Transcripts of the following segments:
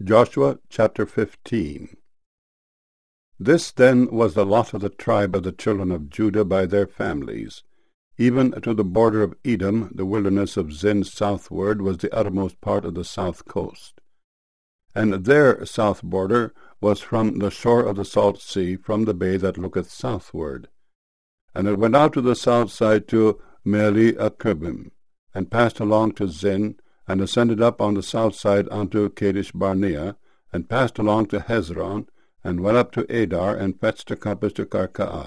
Joshua chapter 15. This then was the lot of the tribe of the children of Judah by their families. Even to the border of Edom, the wilderness of Zin southward was the uttermost part of the south coast. And their south border was from the shore of the salt sea, from the bay that looketh southward. And it went out to the south side to Meali-Akabim, and passed along to Zin, and ascended up on the south side unto Kadesh-barnea, and passed along to Hezron, and went up to Adar, and fetched a compass to Karkaa.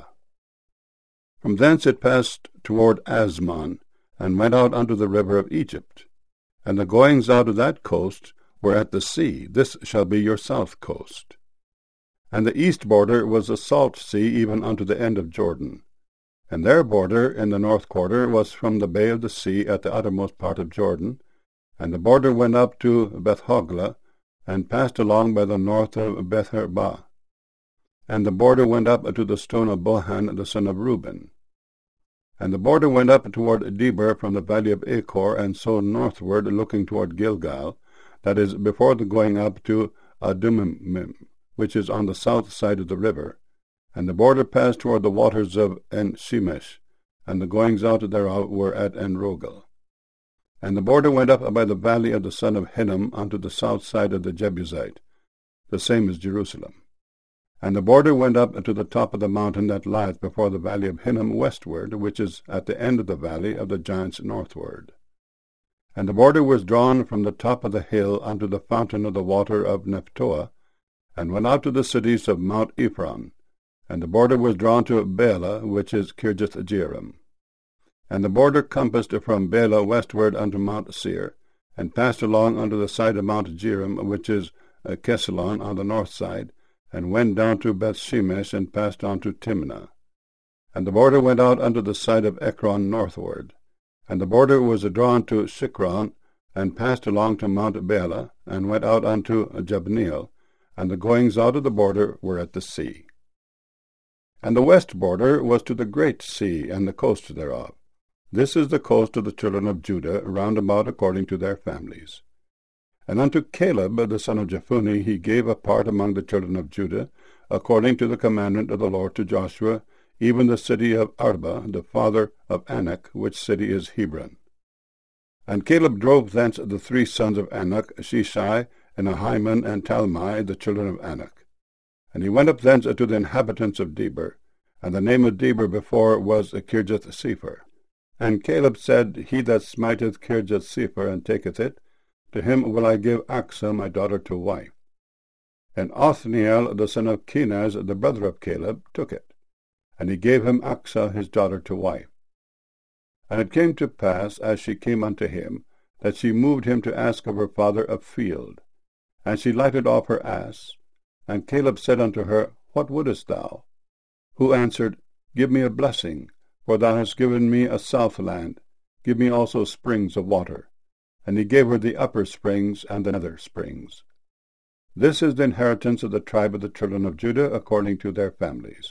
From thence it passed toward Asmon, and went out unto the river of Egypt. And the goings out of that coast were at the sea. This shall be your south coast. And the east border was the salt sea, even unto the end of Jordan. And their border in the north quarter was from the bay of the sea at the uttermost part of Jordan. And the border went up to Beth-hoglah, and passed along by the north of Beth-arbah. And the border went up to the stone of Bohan, the son of Reuben. And the border went up toward Debir from the valley of Achor, and so northward, looking toward Gilgal, that is, before the going up to Adumim, which is on the south side of the river. And the border passed toward the waters of En-shemesh, and the goings out thereof were at En-rogel. And the border went up by the valley of the son of Hinnom unto the south side of the Jebusite, the same as Jerusalem. And the border went up to the top of the mountain that lieth before the valley of Hinnom westward, which is at the end of the valley of the giants northward. And the border was drawn from the top of the hill unto the fountain of the water of Nephtoah, and went out to the cities of Mount Ephron. And the border was drawn to Bela, which is Kirjath-jearim. And the border compassed from Bela westward unto Mount Seir, and passed along unto the side of Mount Jearim, which is Kesalon on the north side, and went down to Beth-shemesh, and passed on to Timnah. And the border went out unto the side of Ekron northward. And the border was drawn to Shikron, and passed along to Mount Bela, and went out unto Jabneel, and the goings out of the border were at the sea. And the west border was to the great sea, and the coast thereof. This is the coast of the children of Judah, round about according to their families. And unto Caleb the son of Jephunneh he gave a part among the children of Judah, according to the commandment of the Lord to Joshua, even the city of Arba, the father of Anak, which city is Hebron. And Caleb drove thence the 3 sons of Anak, Sheshai, and Ahiman, and Talmai, the children of Anak. And he went up thence to the inhabitants of Debir, and the name of Debir before was Kirjath-sepher. And Caleb said, He that smiteth Kirjath-sepher, and taketh it, to him will I give Achsah my daughter to wife. And Othniel the son of Kenaz, the brother of Caleb, took it, and he gave him Achsah his daughter to wife. And it came to pass, as she came unto him, that she moved him to ask of her father a field. And she lighted off her ass. And Caleb said unto her, What wouldest thou? Who answered, Give me a blessing, for thou hast given me a south land. Give me also springs of water. And he gave her the upper springs and the nether springs. This is the inheritance of the tribe of the children of Judah, according to their families.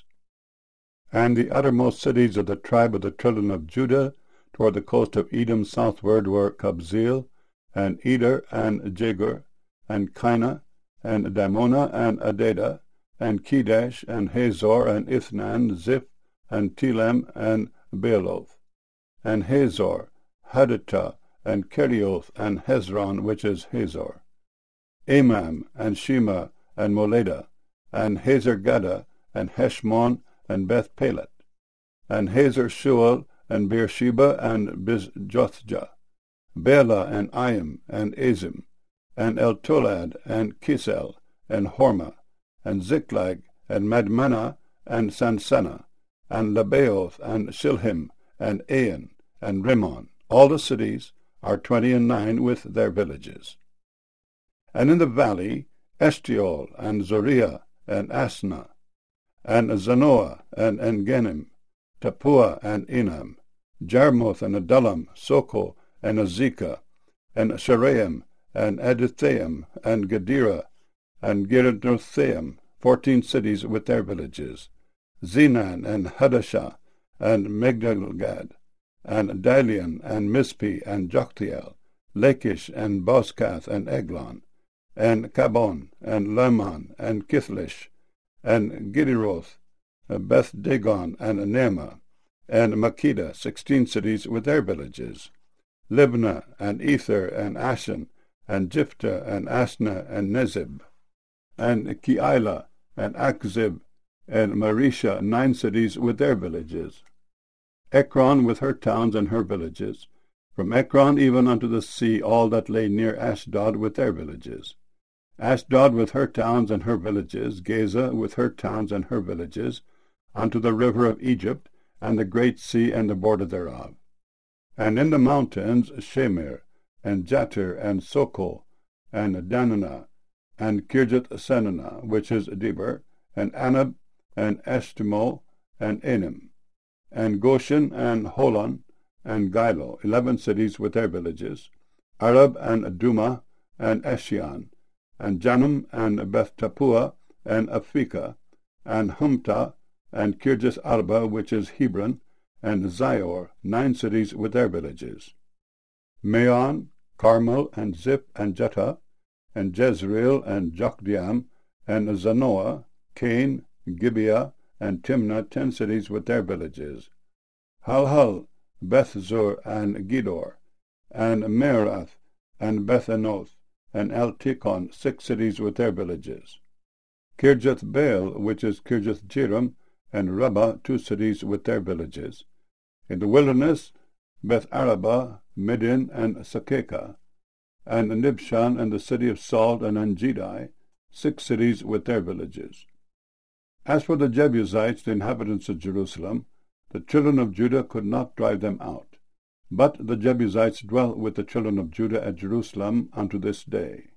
And the uttermost cities of the tribe of the children of Judah, toward the coast of Edom southward, were Kabzeel, and Eder, and Jagur, and Kinah, and Damonah, and Adadah, and Kedesh, and Hazor, and Ithnan, Ziph, and Telem, and Bealoth, and Hazor, Hadattah, and Kerioth, and Hezron, which is Hazor, Amam, and Shema, and Moladah, and Hazer-gadah, and Heshmon, and Beth-pelet, and Hazer-shual, and Beersheba, and Bizjothjah, Bela, and Ayim, and Azim, and Eltolad, and Kisel, and Hormah, and Ziklag, and Madmanah, and Sansannah, and Lebaoth, and Shilhim, and Ain, and Rimmon. All the cities are 29 with their villages. And in the valley, Eshtiol, and Zoriah, and Asnah, and Zanoah, and Engenim, Tappuah, and Enam, Jarmuth, and Adullam, Soko, and Azekah, and Sharaim, and Adithaim, and Gedera, and Girdothaim, 14 cities with their villages, Zenan, and Hadashah, and Migdalgad, and Dalian, and Mizpi, and Joktheel, Lachish, and Bozkath, and Eglon, and Kabon, and Lemon, and Kithlish, and Gidderoth, Beth Dagon, and Neema, and Makkedah, 16 cities with their villages, Libnah, and Ether, and Ashan, and Jiphthah, and Asnah, and Nezib, and Keilah, and Akzib, and Marisha, 9 cities with their villages, Ekron with her towns and her villages, from Ekron even unto the sea all that lay near Ashdod with their villages, Ashdod with her towns and her villages, Gaza with her towns and her villages, unto the river of Egypt, and the great sea and the border thereof. And in the mountains Shamir, and Jatir, and Soko, and Dananah, and Kirjath-senanah, which is Debir, and Anab, and Eshtemoh, and Enim, and Goshen, and Holon, and Gilo, 11 cities with their villages, Arab, and Duma, and Eshion, and Janum, and Beth-Tappuah, and Aphekah, and Humtah, and Kirjath-arba, which is Hebron, and Zior, 9 cities with their villages, Maon, Carmel, and Ziph, and Juttah, and Jezreel, and Jokdeam, and Zanoah, Cain, Gibeah, and Timnah, 10 cities with their villages, Halhal, Bethzur, and Gedor, and Meerath, and Bethanoth, and Eltekon, 6 cities with their villages, Kirjath-baal, which is Kirjath-jearim, and Rabbah, 2 cities with their villages. In the wilderness, Beth-arabah, Middin, and Sakekah, and Nibshan, and the city of Salt, and Engedi, 6 cities with their villages. As for the Jebusites, the inhabitants of Jerusalem, the children of Judah could not drive them out, but the Jebusites dwell with the children of Judah at Jerusalem unto this day.